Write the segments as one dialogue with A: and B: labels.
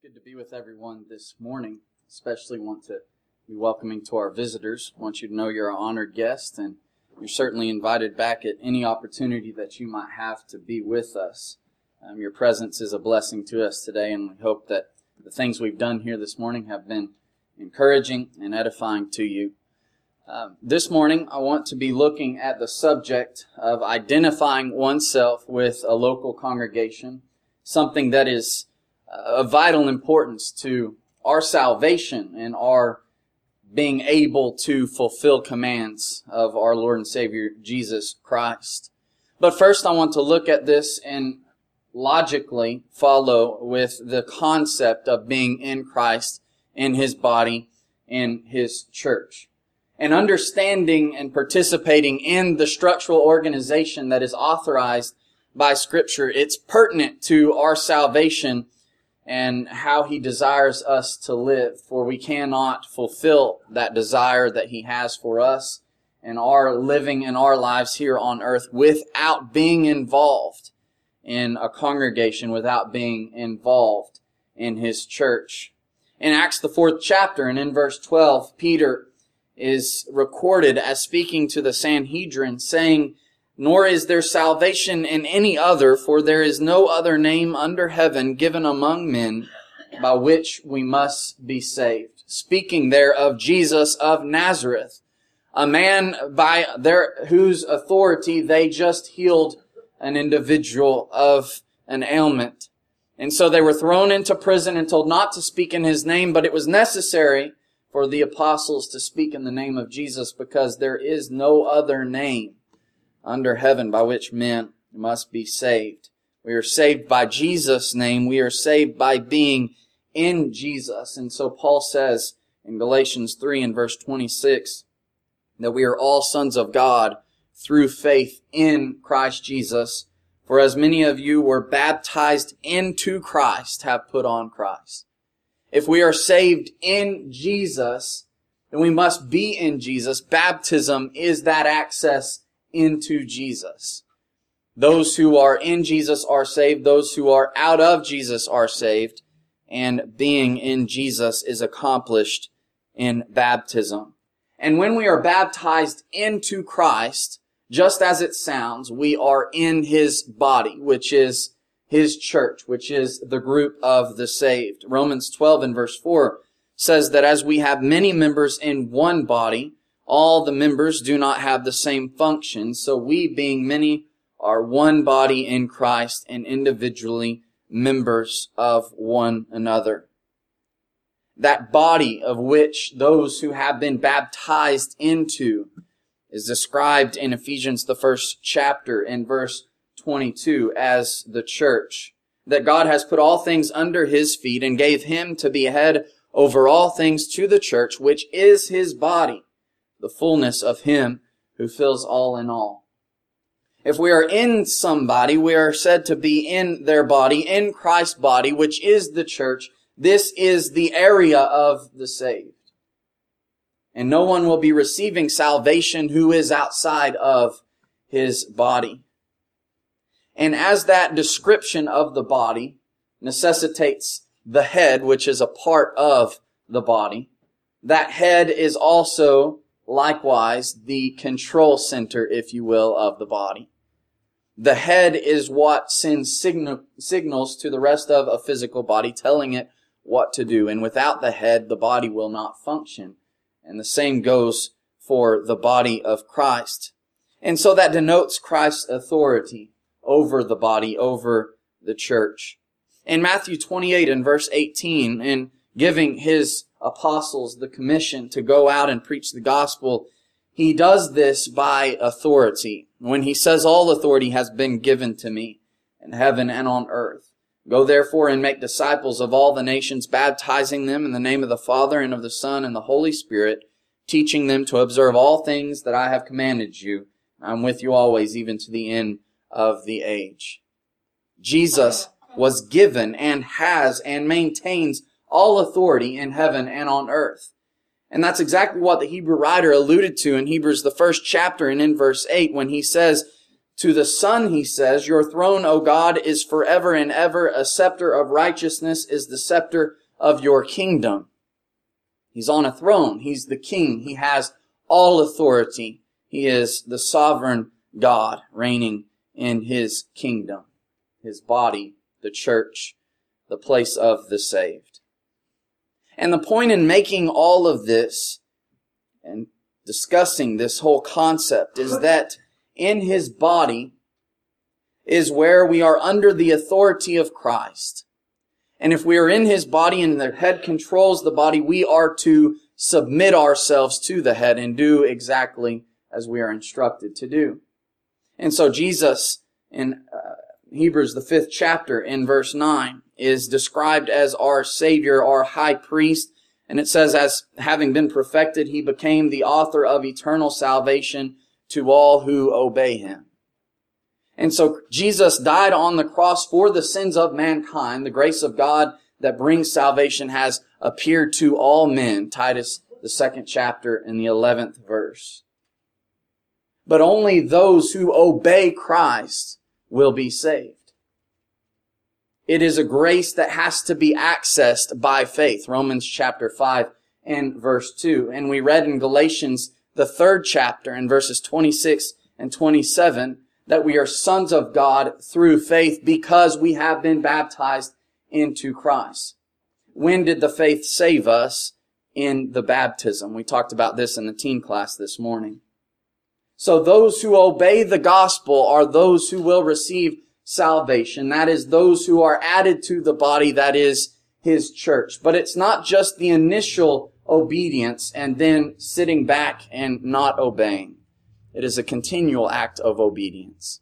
A: good to be with everyone this morning. Especially want to be welcoming to our visitors. I want you to know you're an honored guest, and you're certainly invited back at any opportunity that you might have to be with us. Your presence is a blessing to us today, and we hope that the things we've done here this morning have been encouraging and edifying to you. This morning, I want to be looking at the subject of identifying oneself with a local congregation, something that is of vital importance to our salvation and our being able to fulfill commands of our Lord and Savior Jesus Christ. But first, I want to look at this and logically follow with the concept of being in Christ, in His body, in His church. And understanding and participating in the structural organization that is authorized by Scripture, it's pertinent to our salvation and how He desires us to live. For we cannot fulfill that desire that He has for us and our living in our lives here on earth without being involved in a congregation, without being involved in His church. In Acts the 4th chapter and in verse 12, Peter is recorded as speaking to the Sanhedrin, saying, "Nor is there salvation in any other, for there is no other name under heaven given among men by which we must be saved." Speaking there of Jesus of Nazareth, a man by whose authority they just healed an individual of an ailment. And so they were thrown into prison and told not to speak in His name, but it was necessary for the apostles to speak in the name of Jesus because there is no other name under heaven by which men must be saved. We are saved by Jesus' name. We are saved by being in Jesus. And so Paul says in Galatians 3 and verse 26 that we are all sons of God through faith in Christ Jesus. For as many of you were baptized into Christ have put on Christ. If we are saved in Jesus, then we must be in Jesus. Baptism is that access into Jesus. Those who are in Jesus are saved. Those who are out of Jesus are saved. And being in Jesus is accomplished in baptism. And when we are baptized into Christ, just as it sounds, we are in His body, which is His church, which is the group of the saved. Romans 12 and verse 4 says that as we have many members in one body, all the members do not have the same function. So we, being many, are one body in Christ and individually members of one another. That body of which those who have been baptized into is described in Ephesians, the 1st chapter, in verse 22 as the church. That God has put all things under His feet and gave Him to be head over all things to the church, which is His body, the fullness of Him who fills all in all. If we are in somebody, we are said to be in their body, in Christ's body, which is the church. This is the area of the saved. And no one will be receiving salvation who is outside of His body. And as that description of the body necessitates the head, which is a part of the body, that head is also likewise the control center, if you will, of the body. The head is what sends signals to the rest of a physical body, telling it what to do. And without the head, the body will not function. And the same goes for the body of Christ. And so that denotes Christ's authority over the body, over the church. In Matthew 28 and verse 18, in giving His apostles the commission to go out and preach the gospel, He does this by authority. When He says, "All authority has been given to me in heaven and on earth. Go therefore and make disciples of all the nations, baptizing them in the name of the Father and of the Son and the Holy Spirit, teaching them to observe all things that I have commanded you. I'm with you always, even to the end of the age." Jesus was given and has and maintains all authority in heaven and on earth. And that's exactly what the Hebrew writer alluded to in Hebrews, the 1st chapter and in verse 8, when he says To the Son, he says, your throne, O God, is forever and ever. A scepter of righteousness is the scepter of your kingdom. He's on a throne. He's the king. He has all authority. He is the sovereign God reigning in his kingdom, his body, the church, the place of the saved. And the point in making all of this and discussing this whole concept is that in his body is where we are under the authority of Christ. And if we are in his body and the head controls the body, we are to submit ourselves to the head and do exactly as we are instructed to do. And so Jesus in Hebrews, the 5th chapter, in verse 9, is described as our Savior, our high priest. And it says, as having been perfected, he became the author of eternal salvation to all who obey him. And so Jesus died on the cross for the sins of mankind. The grace of God that brings salvation has appeared to all men. Titus, the 2nd chapter, in the 11th verse. But only those who obey Christ will be saved. It is a grace that has to be accessed by faith. Romans chapter 5 and verse 2. And we read in Galatians, the 3rd chapter, in verses 26 and 27, that we are sons of God through faith because we have been baptized into Christ. When did the faith save us? In the baptism. We talked about this in the teen class this morning. So those who obey the gospel are those who will receive salvation. That is, those who are added to the body that is his church. But it's not just the initial obedience and then sitting back and not obeying. It is a continual act of obedience.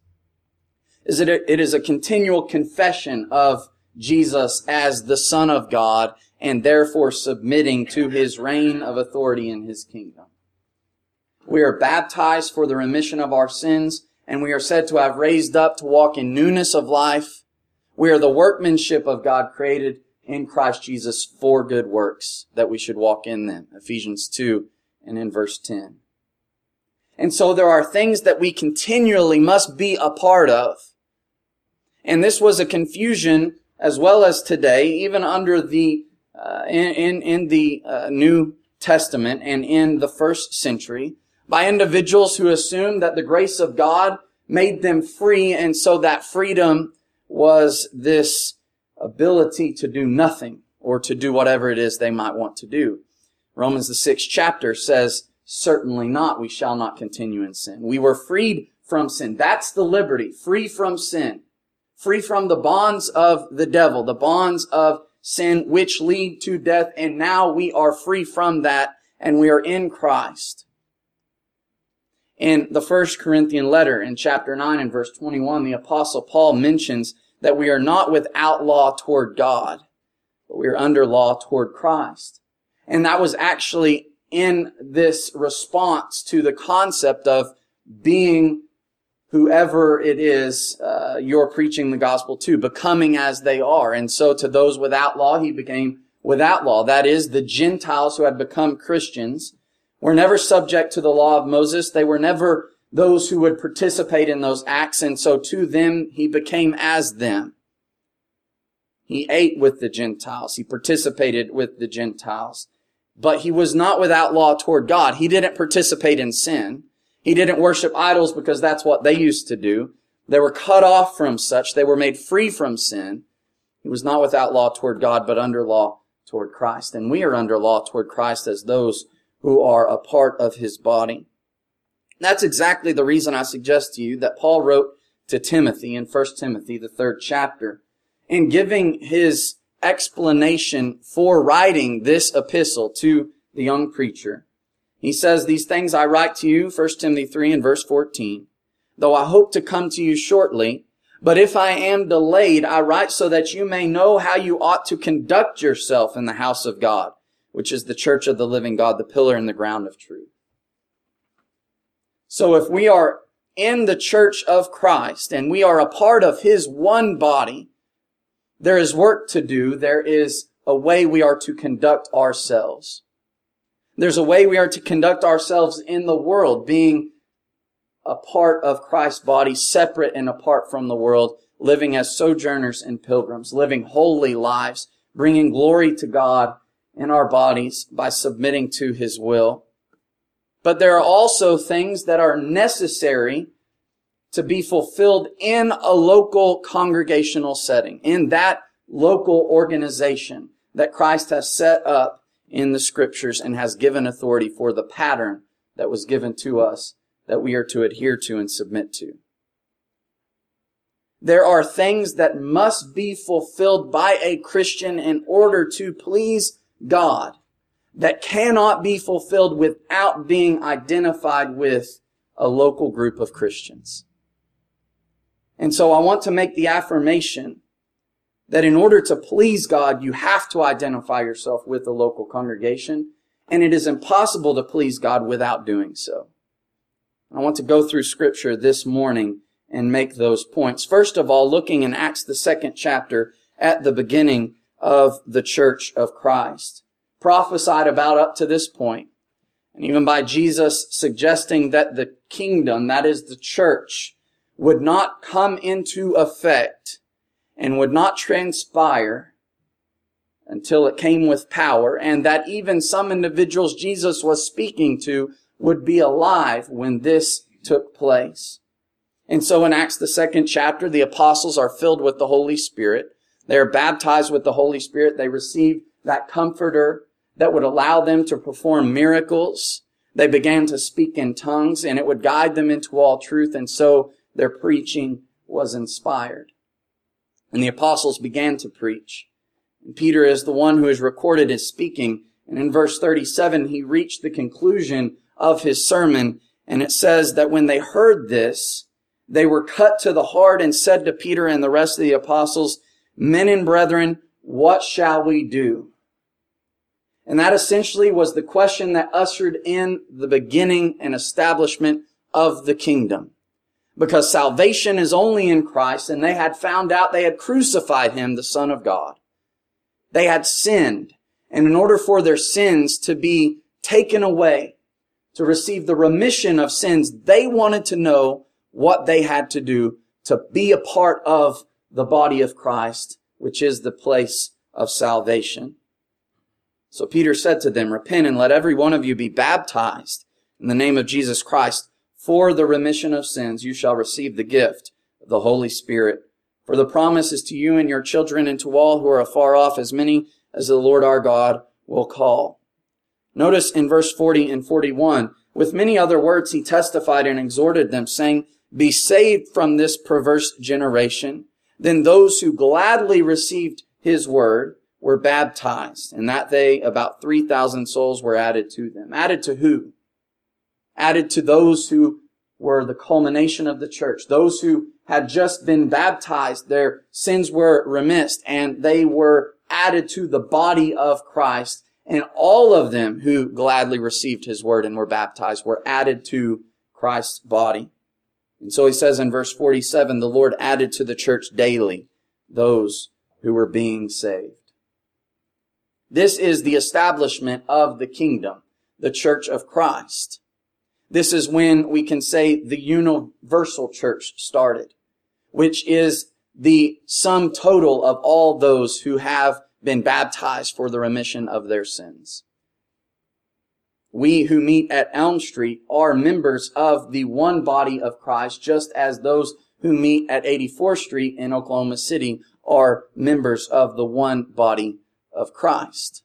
A: It is a continual confession of Jesus as the Son of God and therefore submitting to his reign of authority in his kingdom. We are baptized for the remission of our sins, and we are said to have raised up to walk in newness of life. We are the workmanship of God created in Christ Jesus for good works, that we should walk in them. Ephesians 2 and in verse 10. And so there are things that we continually must be a part of. And this was a confusion as well as today, even under the in the New Testament and in the first century, by individuals who assumed that the grace of God made them free, and so that freedom was this ability to do nothing or to do whatever it is they might want to do. Romans the 6th chapter says, certainly not, we shall not continue in sin. We were freed from sin. That's the liberty, free from sin, free from the bonds of the devil, the bonds of sin which lead to death, and now we are free from that, and we are in Christ. In the 1 Corinthian letter, in chapter 9 and verse 21, the Apostle Paul mentions that we are not without law toward God, but we are under law toward Christ. And that was actually in this response to the concept of being whoever it is you're preaching the gospel to, becoming as they are. And so to those without law, he became without law. That is, the Gentiles who had become Christians were never subject to the law of Moses. They were never those who would participate in those acts. And so to them, he became as them. He ate with the Gentiles. He participated with the Gentiles. But he was not without law toward God. He didn't participate in sin. He didn't worship idols because that's what they used to do. They were cut off from such. They were made free from sin. He was not without law toward God, but under law toward Christ. And we are under law toward Christ as those who are a part of his body. That's exactly the reason I suggest to you that Paul wrote to Timothy in 1 Timothy, the 3rd chapter, in giving his explanation for writing this epistle to the young preacher. He says, these things I write to you, 1 Timothy 3 and verse 14, though I hope to come to you shortly, but if I am delayed, I write so that you may know how you ought to conduct yourself in the house of God, which is the church of the living God, the pillar and the ground of truth. So if we are in the church of Christ and we are a part of his one body, there is work to do. There is a way we are to conduct ourselves. There's a way we are to conduct ourselves in the world, being a part of Christ's body, separate and apart from the world, living as sojourners and pilgrims, living holy lives, bringing glory to God in our bodies by submitting to His will. But there are also things that are necessary to be fulfilled in a local congregational setting, in that local organization that Christ has set up in the Scriptures and has given authority for, the pattern that was given to us that we are to adhere to and submit to. There are things that must be fulfilled by a Christian in order to please God that cannot be fulfilled without being identified with a local group of Christians. And so I want to make the affirmation that in order to please God, you have to identify yourself with the local congregation, and it is impossible to please God without doing so. I want to go through Scripture this morning and make those points. First of all, looking in Acts, the 2nd chapter, at the beginning of the Church of Christ, prophesied about up to this point, and even by Jesus suggesting that the kingdom, that is the church, would not come into effect and would not transpire until it came with power, and that even some individuals Jesus was speaking to would be alive when this took place. And so in Acts, the 2nd chapter, the apostles are filled with the Holy Spirit. They are baptized with the Holy Spirit. They receive that comforter that would allow them to perform miracles. They began to speak in tongues, and it would guide them into all truth, and so their preaching was inspired. And the apostles began to preach. And Peter is the one who is recorded as speaking. And in verse 37, he reached the conclusion of his sermon. And it says that when they heard this, they were cut to the heart and said to Peter and the rest of the apostles, "Men and brethren, what shall we do?" And that essentially was the question that ushered in the beginning and establishment of the kingdom. Because salvation is only in Christ, and they had found out they had crucified Him, the Son of God. They had sinned, and in order for their sins to be taken away, to receive the remission of sins, they wanted to know what they had to do to be a part of the body of Christ, which is the place of salvation. So Peter said to them, "Repent and let every one of you be baptized in the name of Jesus Christ for the remission of sins. You shall receive the gift of the Holy Spirit. For the promise is to you and your children and to all who are afar off, as many as the Lord our God will call." Notice in verse 40 and 41, with many other words he testified and exhorted them, saying, "Be saved from this perverse generation." Then those who gladly received his word were baptized, and that day about 3,000 souls were added to them. Added to who? Added to those who were the culmination of the church, those who had just been baptized. Their sins were remitted, and they were added to the body of Christ. And all of them who gladly received his word and were baptized were added to Christ's body. And so he says in verse 47, the Lord added to the church daily those who were being saved. This is the establishment of the kingdom, the church of Christ. This is when we can say the universal church started, which is the sum total of all those who have been baptized for the remission of their sins. We who meet at Elm Street are members of the one body of Christ, just as those who meet at 84th Street in Oklahoma City are members of the one body of Christ.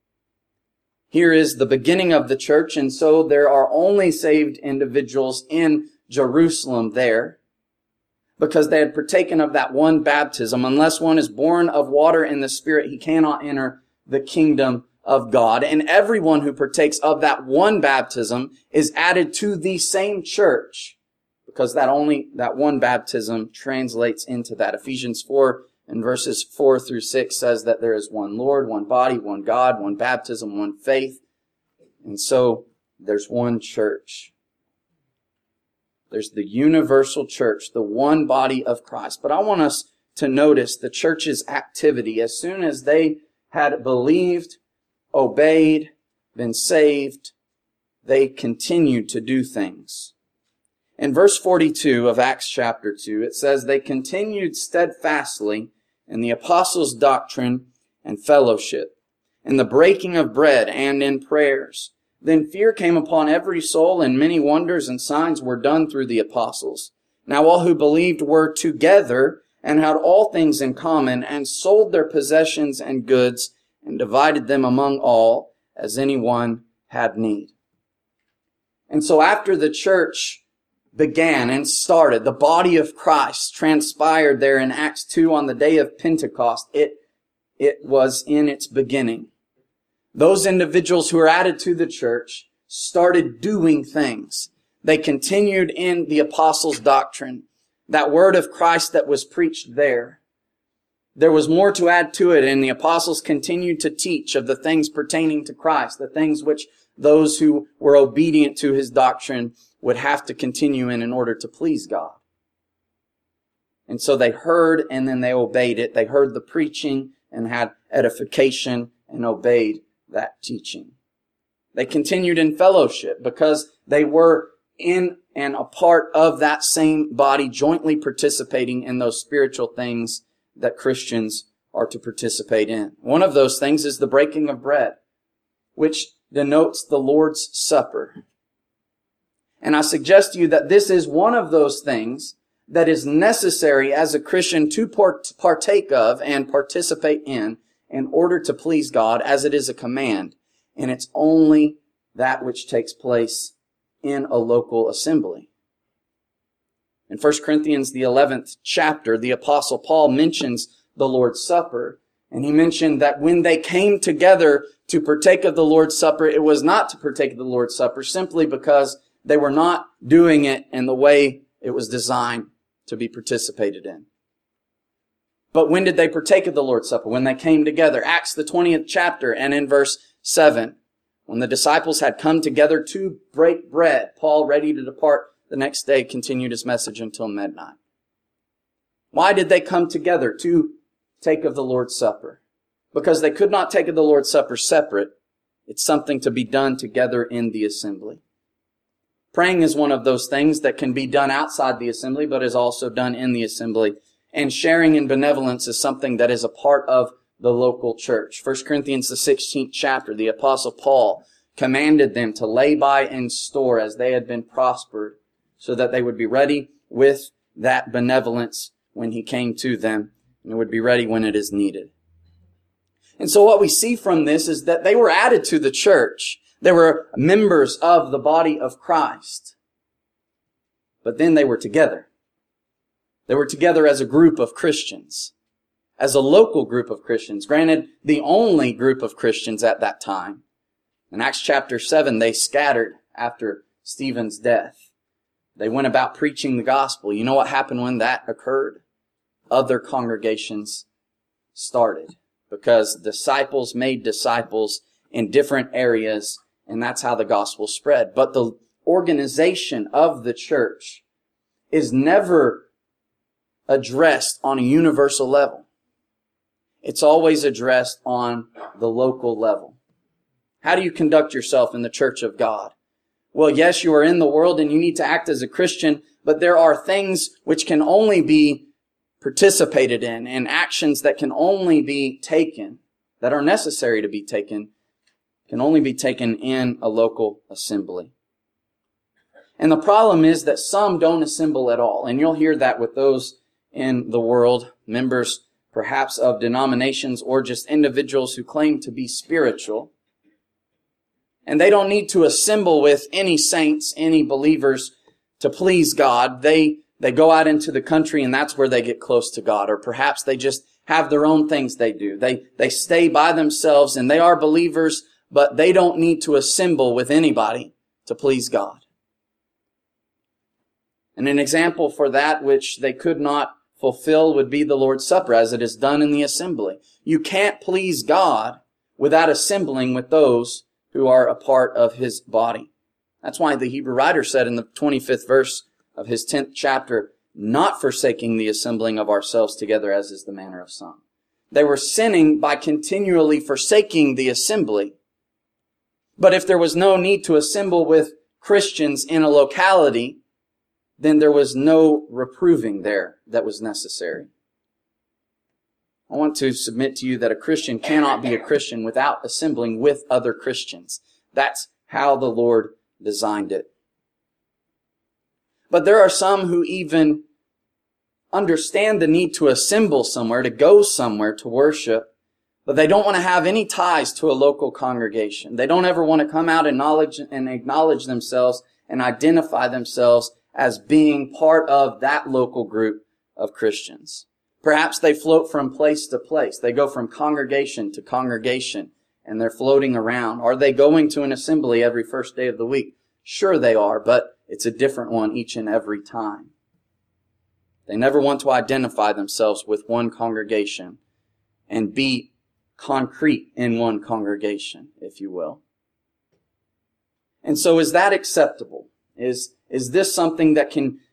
A: Here is the beginning of the church, and so there are only saved individuals in Jerusalem there, because they had partaken of that one baptism. Unless one is born of water and the Spirit, he cannot enter the kingdom of God. And everyone who partakes of that one baptism is added to the same church, because that one baptism translates into that. Ephesians 4 and verses 4 through 6 says that there is one Lord, one body, one God, one baptism, one faith. And so there's one church. There's the universal church, the one body of Christ. But I want us to notice the church's activity. As soon as they had believed, obeyed, been saved, they continued to do things. In verse 42 of Acts chapter 2, it says, "They continued steadfastly in the apostles' doctrine and fellowship, in the breaking of bread and in prayers. Then fear came upon every soul, and many wonders and signs were done through the apostles. Now all who believed were together and had all things in common, and sold their possessions and goods, and divided them among all, as any one had need." And so after the church began and started, the body of Christ transpired there in Acts 2 on the day of Pentecost. It was in its beginning. Those individuals who were added to the church started doing things. They continued in the apostles' doctrine, that word of Christ that was preached there. There was more to add to it, and the apostles continued to teach of the things pertaining to Christ, the things which those who were obedient to his doctrine would have to continue in order to please God. And so they heard and then they obeyed it. They heard the preaching and had edification and obeyed that teaching. They continued in fellowship because they were in and a part of that same body, jointly participating in those spiritual things that Christians are to participate in. One of those things is the breaking of bread, which denotes the Lord's Supper. And I suggest to you that this is one of those things that is necessary as a Christian to partake of and participate in order to please God, as it is a command. And it's only that which takes place in a local assembly. In 1 Corinthians, the 11th chapter, the Apostle Paul mentions the Lord's Supper. And he mentioned that when they came together to partake of the Lord's Supper, it was not to partake of the Lord's Supper simply because they were not doing it in the way it was designed to be participated in. But when did they partake of the Lord's Supper? When they came together. Acts, the 20th chapter, and in verse 7, when the disciples had come together to break bread, Paul, ready to depart the next day, continued his message until midnight. Why did they come together to take of the Lord's Supper? Because they could not take of the Lord's Supper separate. It's something to be done together in the assembly. Praying is one of those things that can be done outside the assembly, but is also done in the assembly. And sharing in benevolence is something that is a part of the local church. 1 Corinthians, the 16th chapter, the Apostle Paul commanded them to lay by and store as they had been prospered, so that they would be ready with that benevolence when he came to them, and would be ready when it is needed. And so what we see from this is that they were added to the church. They were members of the body of Christ. But then they were together. They were together as a group of Christians, as a local group of Christians. Granted, the only group of Christians at that time. In Acts chapter 7, they scattered after Stephen's death. They went about preaching the gospel. You know what happened when that occurred? Other congregations started, because disciples made disciples in different areas, and that's how the gospel spread. But the organization of the church is never addressed on a universal level. It's always addressed on the local level. How do you conduct yourself in the church of God? Well, yes, you are in the world and you need to act as a Christian, but there are things which can only be participated in, and actions that can only be taken, that are necessary to be taken, can only be taken in a local assembly. And the problem is that some don't assemble at all. And you'll hear that with those in the world, members perhaps of denominations or just individuals who claim to be spiritual. And they don't need to assemble with any saints, any believers to please God. They go out into the country and that's where they get close to God. Or perhaps they just have their own things they do. They stay by themselves and they are believers, but they don't need to assemble with anybody to please God. And an example for that which they could not fulfill would be the Lord's Supper, as it is done in the assembly. You can't please God without assembling with those who are a part of His body. That's why the Hebrew writer said in the 25th verse of his 10th chapter, not forsaking the assembling of ourselves together, as is the manner of some. They were sinning by continually forsaking the assembly. But if there was no need to assemble with Christians in a locality, then there was no reproving there that was necessary. I want to submit to you that a Christian cannot be a Christian without assembling with other Christians. That's how the Lord designed it. But there are some who even understand the need to assemble somewhere, to go somewhere to worship, but they don't want to have any ties to a local congregation. They don't ever want to come out and acknowledge themselves and identify themselves as being part of that local group of Christians. Perhaps they float from place to place. They go from congregation to congregation, and they're floating around. Are they going to an assembly every first day of the week? Sure they are, but it's a different one each and every time. They never want to identify themselves with one congregation and be concrete in one congregation, if you will. And so is that acceptable? Is this something that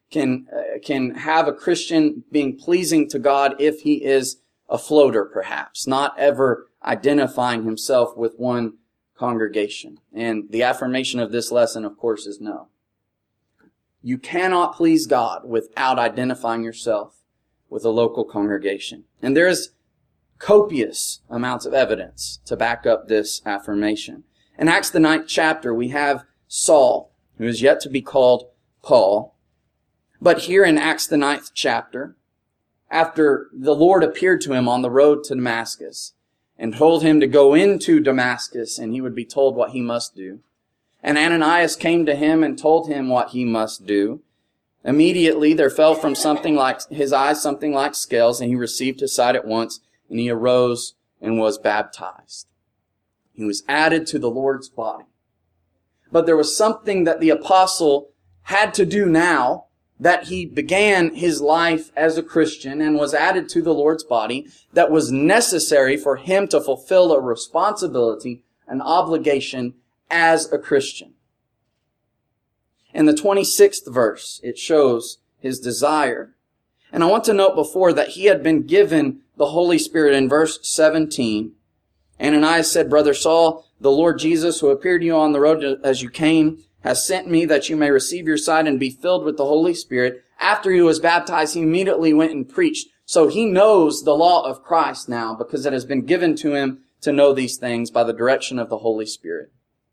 A: can have a Christian being pleasing to God if he is a floater, perhaps, not ever identifying himself with one congregation? And the affirmation of this lesson, of course, is no. You cannot please God without identifying yourself with a local congregation. And there is copious amounts of evidence to back up this affirmation. In Acts the 9th chapter, we have Saul, who is yet to be called Paul. But here in Acts the 9th chapter, after the Lord appeared to him on the road to Damascus and told him to go into Damascus and he would be told what he must do, and Ananias came to him and told him what he must do, immediately there fell from his eyes something like scales, and he received his sight at once, and he arose and was baptized. He was added to the Lord's body. But there was something that the apostle had to do now that he began his life as a Christian and was added to the Lord's body that was necessary for him to fulfill a responsibility, an obligation as a Christian. In the 26th verse, it shows his desire. And I want to note before that he had been given the Holy Spirit in verse 17. Ananias said, "Brother Saul, the Lord Jesus, who appeared to you on the road as you came, has sent me that you may receive your sight and be filled with the Holy Spirit." After he was baptized, he immediately went and preached. So he knows the law of Christ now because it has been given to him to know these things by the direction of the Holy Spirit.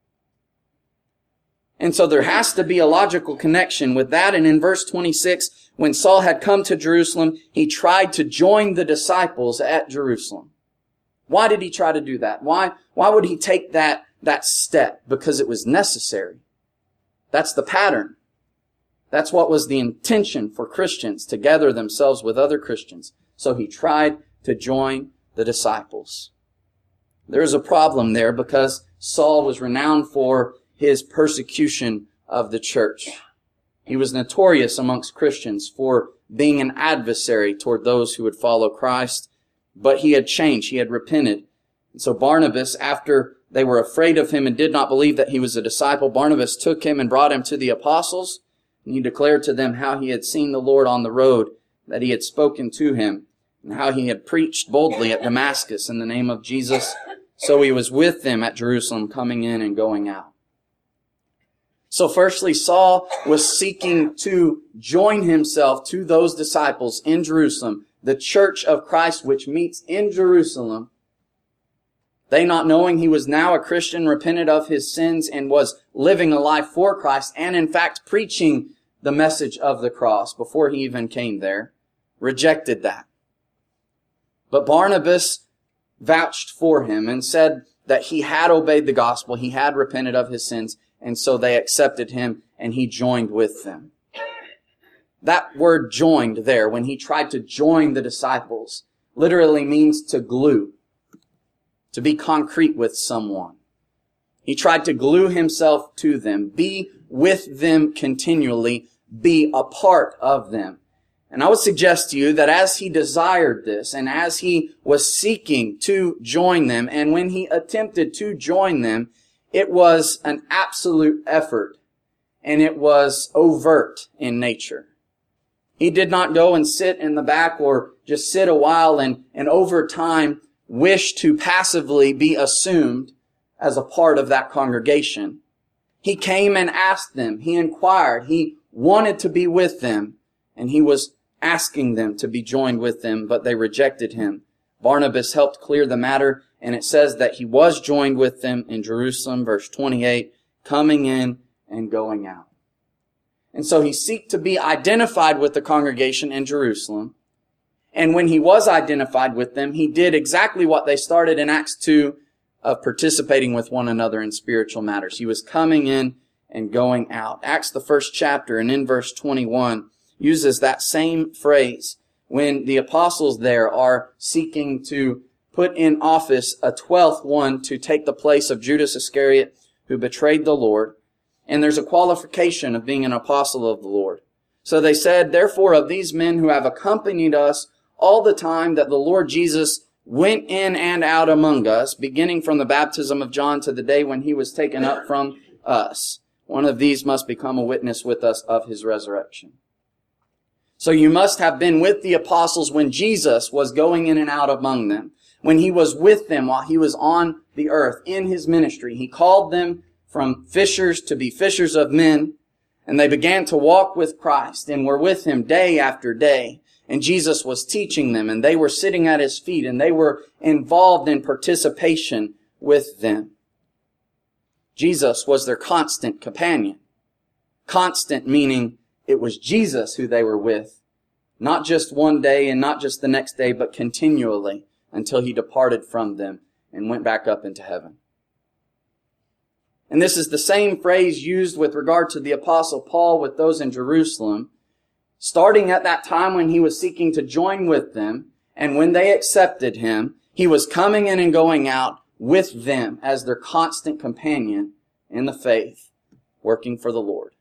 A: And so there has to be a logical connection with that. And in verse 26, when Saul had come to Jerusalem, he tried to join the disciples at Jerusalem. Why did he try to do that? Why would he take that step? Because it was necessary. That's the pattern. That's what was the intention for Christians, to gather themselves with other Christians. So he tried to join the disciples. There's a problem there because Saul was renowned for his persecution of the church. He was notorious amongst Christians for being an adversary toward those who would follow Christ, but he had changed. He had repented. And so Barnabas, after they were afraid of him and did not believe that he was a disciple, Barnabas took him and brought him to the apostles, and he declared to them how he had seen the Lord on the road, that he had spoken to him, and how he had preached boldly at Damascus in the name of Jesus. So he was with them at Jerusalem, coming in and going out. So firstly, Saul was seeking to join himself to those disciples in Jerusalem, the church of Christ which meets in Jerusalem. They, not knowing he was now a Christian, repented of his sins and was living a life for Christ and in fact preaching the message of the cross before he even came there, rejected that. But Barnabas vouched for him and said that he had obeyed the gospel, he had repented of his sins, and so they accepted him and he joined with them. That word joined there, when he tried to join the disciples, literally means to glue, to be concrete with someone. He tried to glue himself to them, be with them continually, be a part of them. And I would suggest to you that as he desired this, and as he was seeking to join them, and when he attempted to join them, it was an absolute effort, and it was overt in nature. He did not go and sit in the back or just sit a while and over time wish to passively be assumed as a part of that congregation. He came and asked them. He inquired. He wanted to be with them, and he was asking them to be joined with them, but they rejected him. Barnabas helped clear the matter, and it says that he was joined with them in Jerusalem, verse 28, coming in and going out. And so he sought to be identified with the congregation in Jerusalem. And when he was identified with them, he did exactly what they started in Acts 2 of participating with one another in spiritual matters. He was coming in and going out. Acts, the first chapter, and in verse 21, uses that same phrase when the apostles there are seeking to put in office a 12th one to take the place of Judas Iscariot, who betrayed the Lord. And there's a qualification of being an apostle of the Lord. So they said, therefore, of these men who have accompanied us all the time that the Lord Jesus went in and out among us, beginning from the baptism of John to the day when he was taken up from us, one of these must become a witness with us of his resurrection. So you must have been with the apostles when Jesus was going in and out among them, when he was with them while he was on the earth in his ministry. He called them from fishers to be fishers of men, and they began to walk with Christ and were with him day after day. And Jesus was teaching them, and they were sitting at his feet, and they were involved in participation with them. Jesus was their constant companion. Constant meaning it was Jesus who they were with, not just one day and not just the next day, but continually until he departed from them and went back up into heaven. And this is the same phrase used with regard to the Apostle Paul with those in Jerusalem, starting at that time when he was seeking to join with them, and when they accepted him, he was coming in and going out with them as their constant companion in the faith, working for the Lord.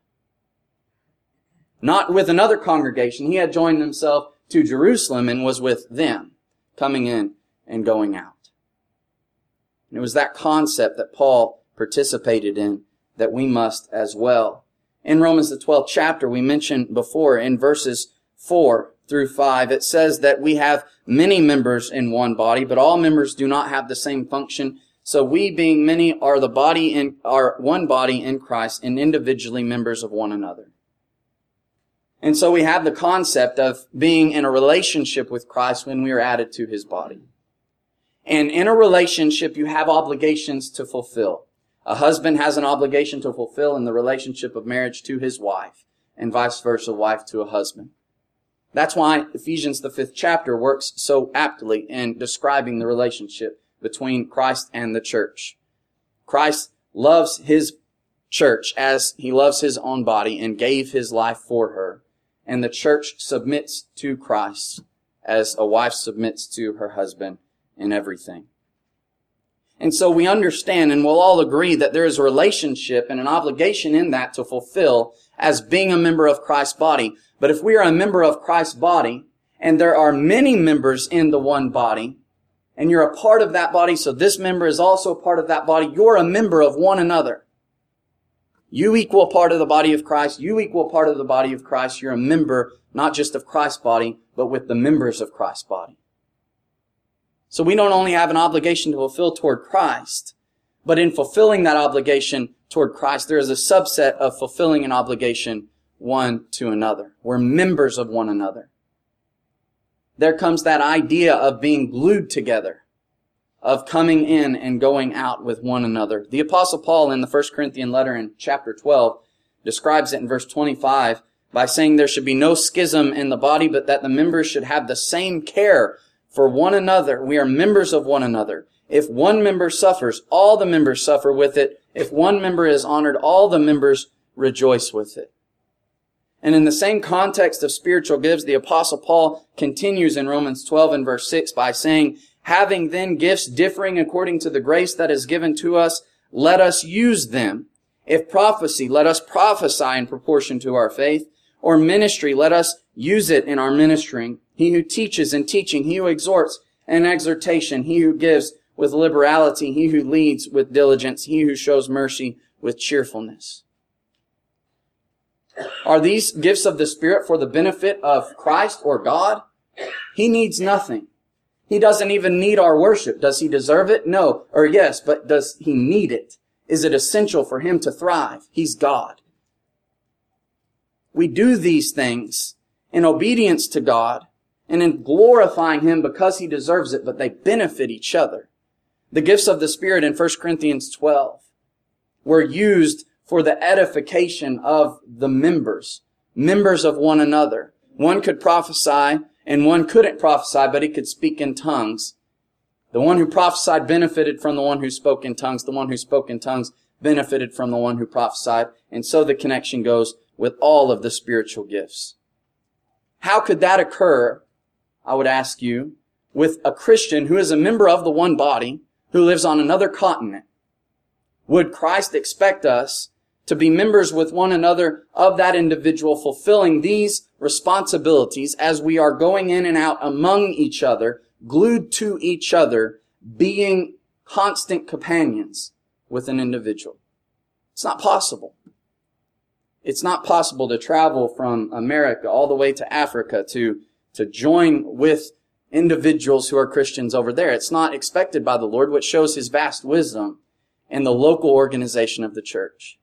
A: Not with another congregation. He had joined himself to Jerusalem and was with them, coming in and going out. And it was that concept that Paul participated in that we must as well. In Romans the 12th chapter, we mentioned before in verses 4 through 5, it says that we have many members in one body, but all members do not have the same function. So we, being many, are one body in Christ and individually members of one another. And so we have the concept of being in a relationship with Christ when we are added to his body. And in a relationship, you have obligations to fulfill. A husband has an obligation to fulfill in the relationship of marriage to his wife, and vice versa, wife to a husband. That's why Ephesians, the 5th chapter, works so aptly in describing the relationship between Christ and the church. Christ loves his church as he loves his own body and gave his life for her. And the church submits to Christ as a wife submits to her husband in everything. And so we understand and we'll all agree that there is a relationship and an obligation in that to fulfill as being a member of Christ's body. But if we are a member of Christ's body and there are many members in the one body and you're a part of that body, so this member is also a part of that body, you're a member of one another. You equal part of the body of Christ. You equal part of the body of Christ. You're a member not just of Christ's body, but with the members of Christ's body. So we don't only have an obligation to fulfill toward Christ, but in fulfilling that obligation toward Christ, there is a subset of fulfilling an obligation one to another. We're members of one another. There comes that idea of being glued together, of coming in and going out with one another. The Apostle Paul in the 1 Corinthian letter in chapter 12 describes it in verse 25 by saying there should be no schism in the body, but that the members should have the same care for one another. We are members of one another. If one member suffers, all the members suffer with it. If one member is honored, all the members rejoice with it. And in the same context of spiritual gifts, the Apostle Paul continues in Romans 12 and verse 6 by saying, having then gifts differing according to the grace that is given to us, let us use them. If prophecy, let us prophesy in proportion to our faith. Or ministry, let us use it in our ministering. He who teaches in teaching, he who exhorts in exhortation, he who gives with liberality, he who leads with diligence, he who shows mercy with cheerfulness. Are these gifts of the Spirit for the benefit of Christ or God? He needs nothing. He doesn't even need our worship. Does he deserve it? No. Or yes, but does he need it? Is it essential for him to thrive? He's God. we do these things in obedience to God and in glorifying Him because He deserves it, but they benefit each other. The gifts of the Spirit in 1 Corinthians 12 were used for the edification of the members of one another. One could prophesy and one couldn't prophesy, but he could speak in tongues. The one who prophesied benefited from the one who spoke in tongues. The one who spoke in tongues benefited from the one who prophesied. And so the connection goes with all of the spiritual gifts. How could that occur, I would ask you, with a Christian who is a member of the one body, who lives on another continent? Would Christ expect us to be members with one another of that individual, fulfilling these responsibilities as we are going in and out among each other, glued to each other, being constant companions with an individual? It's not possible. It's not possible to travel from America all the way to Africa to join with individuals who are Christians over there. It's not expected by the Lord, which shows His vast wisdom in the local organization of the church.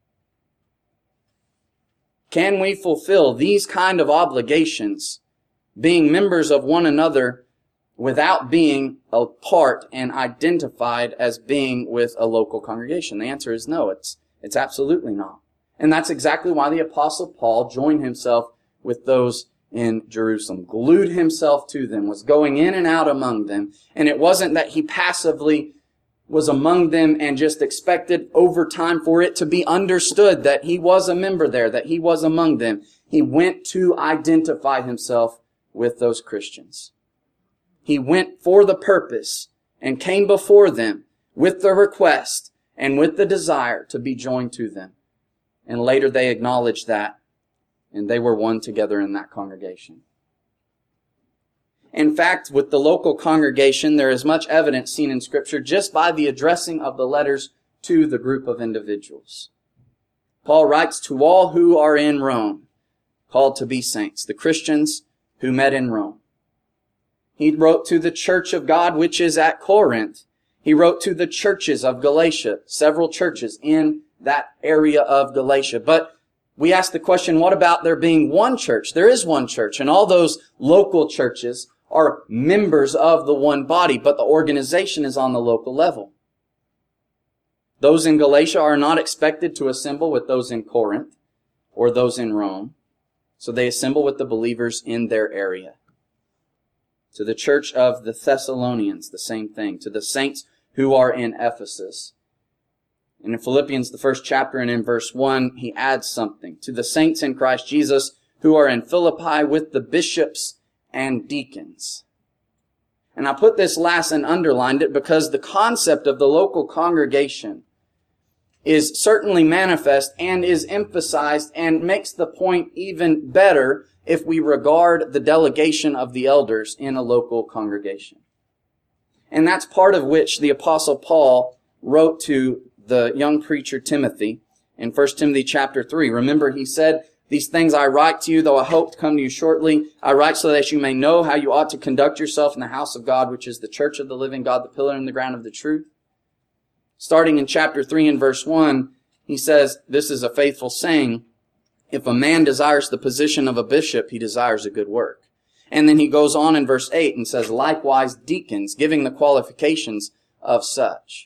A: Can we fulfill these kind of obligations, being members of one another, without being a part and identified as being with a local congregation? The answer is no. It's absolutely not. And that's exactly why the Apostle Paul joined himself with those in Jerusalem, glued himself to them, was going in and out among them. And it wasn't that he passively was among them and just expected over time for it to be understood that he was a member there, that he was among them. He went to identify himself with those Christians. He went for the purpose and came before them with the request and with the desire to be joined to them. And later they acknowledged that, and they were one together in that congregation. In fact, with the local congregation, there is much evidence seen in Scripture just by the addressing of the letters to the group of individuals. Paul writes to all who are in Rome, called to be saints, the Christians who met in Rome. He wrote to the church of God, which is at Corinth. He wrote to the churches of Galatia, several churches in that area of Galatia. But we ask the question, what about there being one church? There is one church, and all those local churches are members of the one body, but the organization is on the local level. Those in Galatia are not expected to assemble with those in Corinth or those in Rome, so they assemble with the believers in their area. To the church of the Thessalonians, the same thing. To the saints who are in Ephesus. And in Philippians, the first chapter, and in verse 1, he adds something. To the saints in Christ Jesus who are in Philippi with the bishops and deacons. And I put this last and underlined it because the concept of the local congregation is certainly manifest and is emphasized and makes the point even better if we regard the delegation of the elders in a local congregation. And that's part of which the Apostle Paul wrote to the young preacher Timothy in 1 Timothy chapter 3. Remember, he said, "These things I write to you, though I hope to come to you shortly. I write so that you may know how you ought to conduct yourself in the house of God, which is the church of the living God, the pillar and the ground of the truth." Starting in chapter 3 and verse 1, he says, this is a faithful saying, "If a man desires the position of a bishop, he desires a good work." And then he goes on in verse 8 and says, "Likewise deacons, giving the qualifications of such."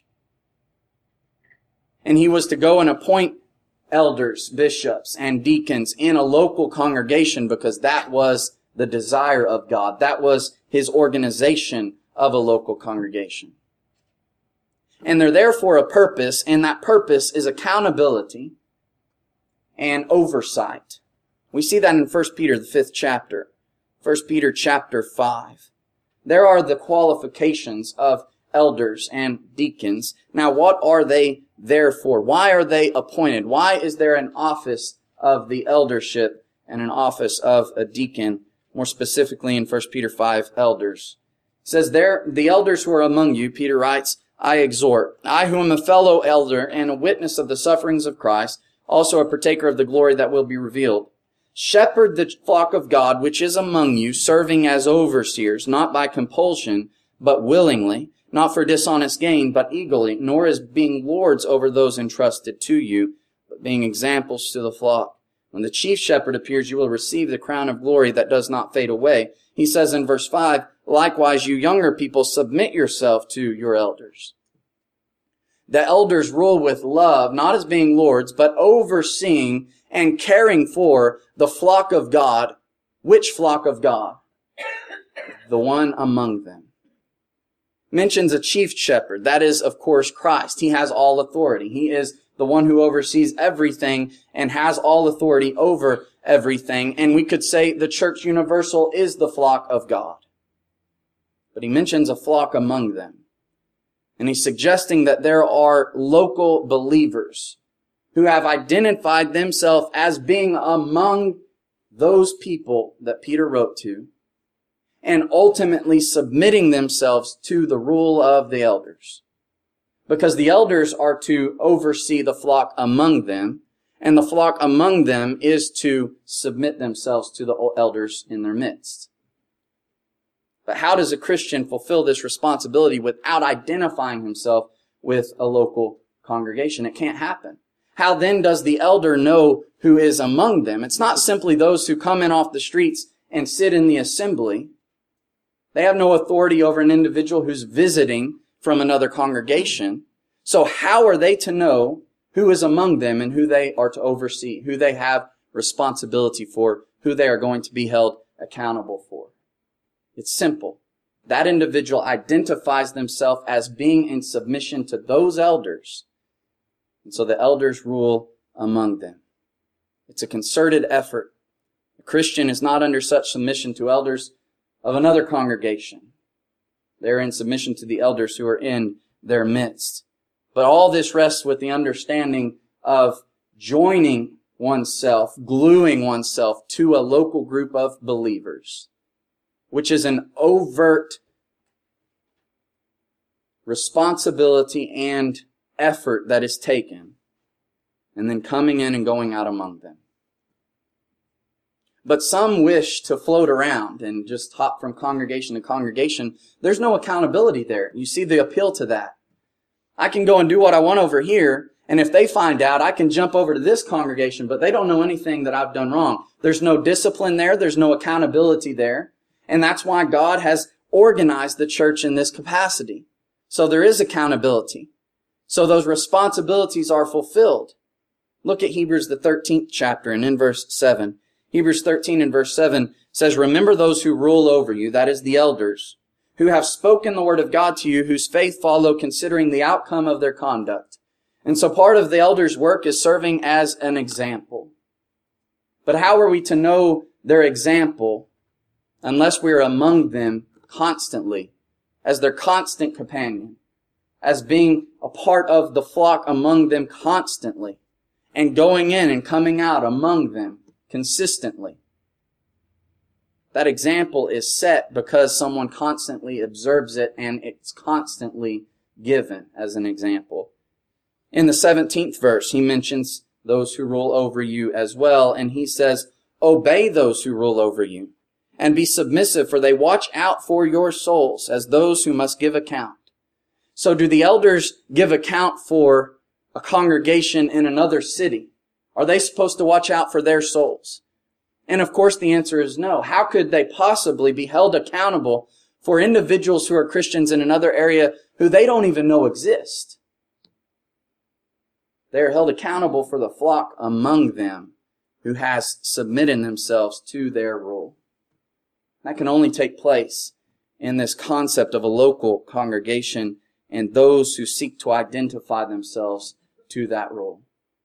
A: And he was to go and appoint elders, bishops, and deacons in a local congregation because that was the desire of God. That was His organization of a local congregation. And they're there for a purpose, and that purpose is accountability and oversight. We see that in 1 Peter, the 5th chapter. 1 Peter chapter 5. There are the qualifications of elders and deacons. Now, what are they there for? Why are they appointed? Why is there an office of the eldership and an office of a deacon? More specifically in 1 Peter 5, elders. It says there, "The elders who are among you," Peter writes, "I exhort, I who am a fellow elder and a witness of the sufferings of Christ, also a partaker of the glory that will be revealed. Shepherd the flock of God which is among you, serving as overseers, not by compulsion, but willingly, not for dishonest gain, but eagerly, nor as being lords over those entrusted to you, but being examples to the flock. When the chief shepherd appears, you will receive the crown of glory that does not fade away. He says in verse 5, likewise, you younger people, submit yourself to your elders. The elders rule with love, not as being lords, but overseeing and caring for the flock of God. Which flock of God? The one among them. Mentions a chief shepherd. That is, of course, Christ. He has all authority. He is the one who oversees everything and has all authority over everything. And we could say the church universal is the flock of God. But he mentions a flock among them. And he's suggesting that there are local believers who have identified themselves as being among those people that Peter wrote to, and ultimately submitting themselves to the rule of the elders. Because the elders are to oversee the flock among them, and the flock among them is to submit themselves to the elders in their midst. But how does a Christian fulfill this responsibility without identifying himself with a local congregation? It can't happen. How then does the elder know who is among them? It's not simply those who come in off the streets and sit in the assembly. They have no authority over an individual who's visiting from another congregation. So how are they to know who is among them and who they are to oversee, who they have responsibility for, who they are going to be held accountable for? It's simple. That individual identifies themselves as being in submission to those elders. And so the elders rule among them. It's a concerted effort. A Christian is not under such submission to elders of another congregation. They're in submission to the elders who are in their midst. But all this rests with the understanding of joining oneself, gluing oneself to a local group of believers, which is an overt responsibility and effort that is taken, and then coming in and going out among them. But some wish to float around and just hop from congregation to congregation. There's no accountability there. You see the appeal to that. I can go and do what I want over here, and if they find out, I can jump over to this congregation, but they don't know anything that I've done wrong. There's no discipline there. There's no accountability there. And that's why God has organized the church in this capacity. So there is accountability. So those responsibilities are fulfilled. Look at Hebrews, the 13th chapter, and in verse 7. Hebrews 13 and verse 7 says, remember those who rule over you, that is the elders, who have spoken the word of God to you, whose faith follow considering the outcome of their conduct. And so part of the elders' work is serving as an example. But how are we to know their example unless we are among them constantly, as their constant companion, as being a part of the flock among them constantly, and going in and coming out among them consistently? That example is set because someone constantly observes it and it's constantly given as an example. In the 17th verse, he mentions those who rule over you as well, and he says, obey those who rule over you, and be submissive, for they watch out for your souls as those who must give account. So do the elders give account for a congregation in another city? Are they supposed to watch out for their souls? And of course the answer is no. How could they possibly be held accountable for individuals who are Christians in another area who they don't even know exist? They are held accountable for the flock among them who has submitted themselves to their rule. That can only take place in this concept of a local congregation and those who seek to identify themselves to that role.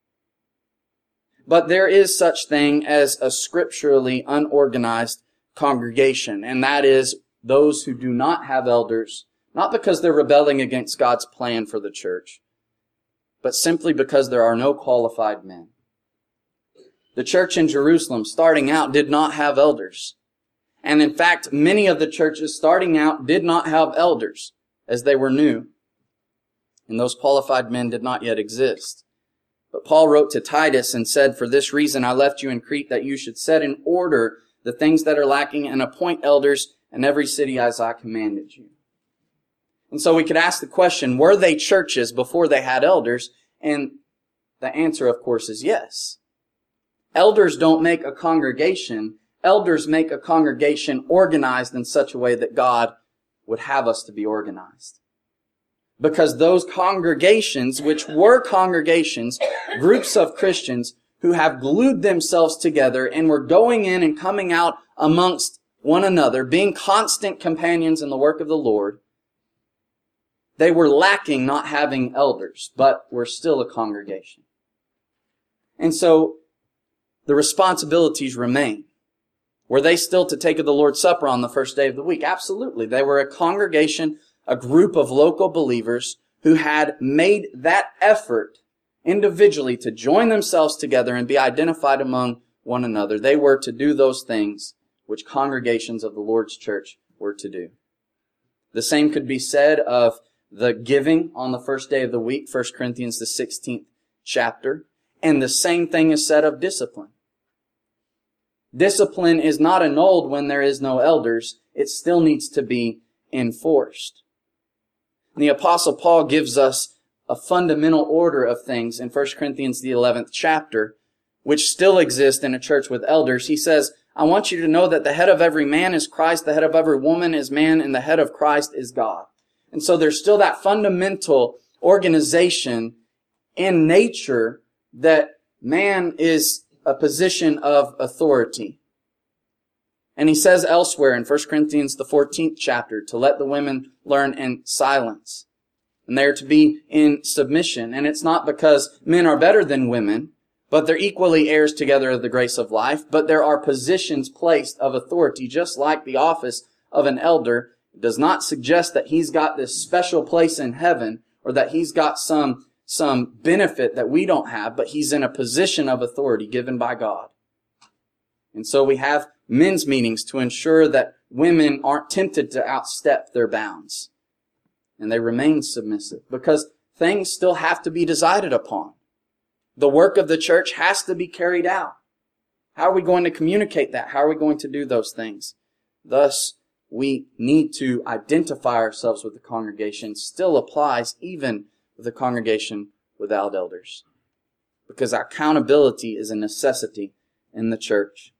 A: But there is such thing as a scripturally unorganized congregation, and that is those who do not have elders, not because they're rebelling against God's plan for the church, but simply because there are no qualified men. The church in Jerusalem, starting out, did not have elders. And in fact, many of the churches starting out did not have elders, as they were new. And those qualified men did not yet exist. But Paul wrote to Titus and said, for this reason I left you in Crete, that you should set in order the things that are lacking and appoint elders in every city as I commanded you. And so we could ask the question, were they churches before they had elders? And the answer, of course, is yes. Elders don't make a congregation. Elders make a congregation organized in such a way that God would have us to be organized. Because those congregations, which were congregations, groups of Christians who have glued themselves together and were going in and coming out amongst one another, being constant companions in the work of the Lord, they were lacking not having elders, but were still a congregation. And so the responsibilities remain. Were they still to take of the Lord's Supper on the first day of the week? Absolutely. They were a congregation, a group of local believers who had made that effort individually to join themselves together and be identified among one another. They were to do those things which congregations of the Lord's church were to do. The same could be said of the giving on the first day of the week, 1 Corinthians the 16th chapter. And the same thing is said of discipline. Discipline is not annulled when there is no elders. It still needs to be enforced. And the Apostle Paul gives us a fundamental order of things in 1 Corinthians the 11th chapter, which still exists in a church with elders. He says, I want you to know that the head of every man is Christ, the head of every woman is man, and the head of Christ is God. And so there's still that fundamental organization in nature that man is a position of authority. And he says elsewhere in 1 Corinthians the 14th chapter to let the women learn in silence. And they are to be in submission. And it's not because men are better than women, but they're equally heirs together of the grace of life. But there are positions placed of authority, just like the office of an elder. It does not suggest that he's got this special place in heaven or that he's got some benefit that we don't have, but he's in a position of authority given by God. And so we have men's meetings to ensure that women aren't tempted to outstep their bounds. And they remain submissive because things still have to be decided upon. The work of the church has to be carried out. How are we going to communicate that? How are we going to do those things? Thus, we need to identify ourselves with the congregation. Still applies even with a congregation without elders. Because our accountability is a necessity in the church.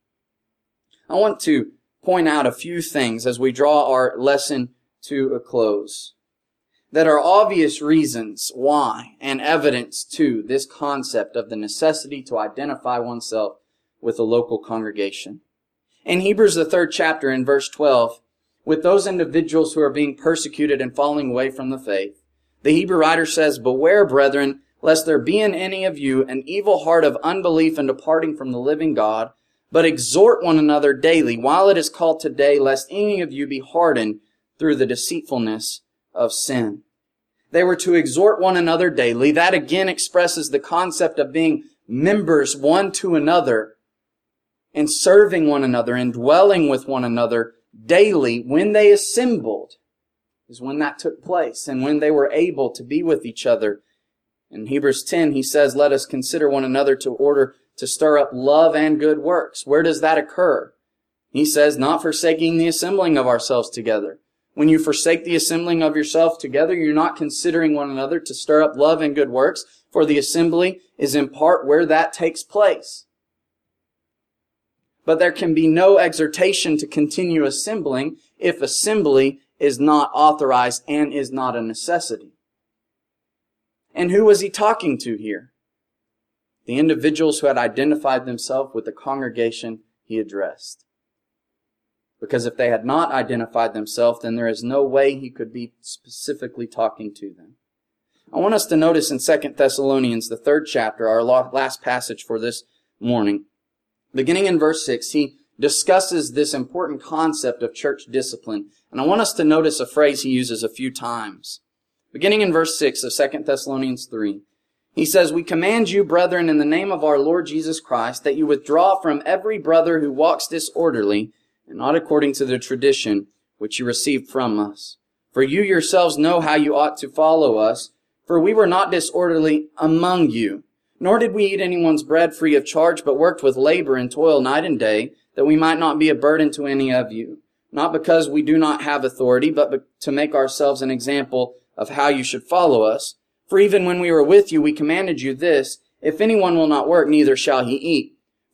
A: I want to point out a few things as we draw our lesson to a close that are obvious reasons why and evidence to this concept of the necessity to identify oneself with a local congregation. In Hebrews, the 3rd chapter, in verse 12, with those individuals who are being persecuted and falling away from the faith, the Hebrew writer says, Beware, brethren, lest there be in any of you an evil heart of unbelief and departing from the living God, but exhort one another daily, while it is called today, lest any of you be hardened through the deceitfulness of sin. They were to exhort one another daily. That again expresses the concept of being members one to another and serving one another and dwelling with one another daily when they assembled is when that took place and when they were able to be with each other. In Hebrews 10, he says, let us consider one another to order to stir up love and good works. Where does that occur? He says, not forsaking the assembling of ourselves together. When you forsake the assembling of yourself together, you're not considering one another to stir up love and good works, for the assembly is in part where that takes place. But there can be no exhortation to continue assembling if assembly is not authorized and is not a necessity. And who was he talking to here? The individuals who had identified themselves with the congregation he addressed. Because if they had not identified themselves, then there is no way he could be specifically talking to them. I want us to notice in 2 Thessalonians, the 3rd chapter, our last passage for this morning. Beginning in verse 6, he discusses this important concept of church discipline. And I want us to notice a phrase he uses a few times. Beginning in verse 6 of 2 Thessalonians 3, he says, We command you, brethren, in the name of our Lord Jesus Christ, that you withdraw from every brother who walks disorderly, and not according to the tradition which you received from us. For you yourselves know how you ought to follow us, for we were not disorderly among you, nor did we eat anyone's bread free of charge, but worked with labor and toil night and day, that we might not be a burden to any of you. Not because we do not have authority, but to make ourselves an example of how you should follow us. For even when we were with you, we commanded you this, If anyone will not work, neither shall he eat.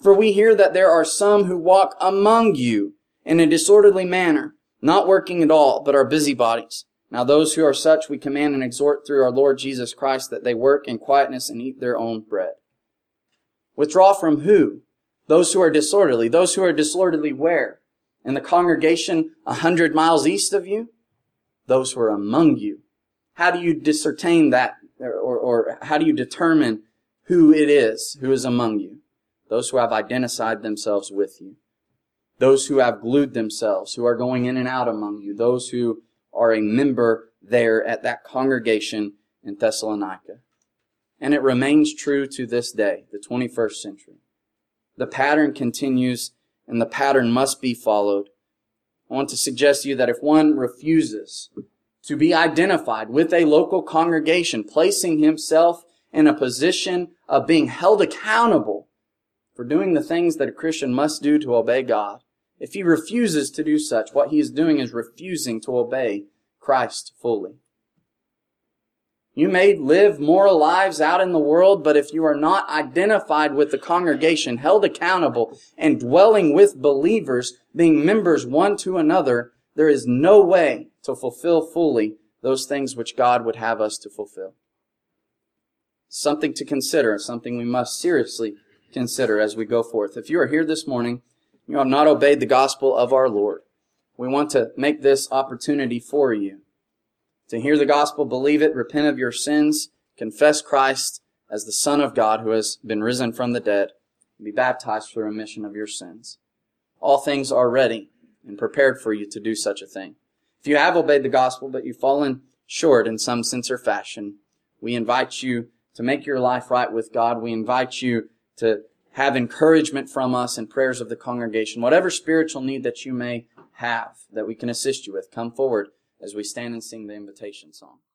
A: For we hear that there are some who walk among you in a disorderly manner, not working at all, but are busybodies. Now those who are such we command and exhort through our Lord Jesus Christ that they work in quietness and eat their own bread. Withdraw from who? Those who are disorderly. Those who are disorderly where? In the congregation 100 miles east of you? Those who are among you. How do you discern that, or how do you determine who it is who is among you? Those who have identified themselves with you. Those who have glued themselves, who are going in and out among you. Those who are a member there at that congregation in Thessalonica. And it remains true to this day, the 21st century. The pattern continues, and the pattern must be followed. I want to suggest to you that if one refuses to be identified with a local congregation, placing himself in a position of being held accountable for doing the things that a Christian must do to obey God, if he refuses to do such, what he is doing is refusing to obey Christ fully. You may live moral lives out in the world, but if you are not identified with the congregation, held accountable, and dwelling with believers, being members one to another, there is no way to fulfill fully those things which God would have us to fulfill. Something to consider, something we must seriously consider as we go forth. If you are here this morning, you have not obeyed the gospel of our Lord, we want to make this opportunity for you to hear the gospel, believe it, repent of your sins, confess Christ as the Son of God who has been risen from the dead, and be baptized for the remission of your sins. All things are ready and prepared for you to do such a thing. If you have obeyed the gospel, but you've fallen short in some sense or fashion, we invite you to make your life right with God. We invite you to have encouragement from us and prayers of the congregation. Whatever spiritual need that you may have that we can assist you with, come forward as we stand and sing the invitation song.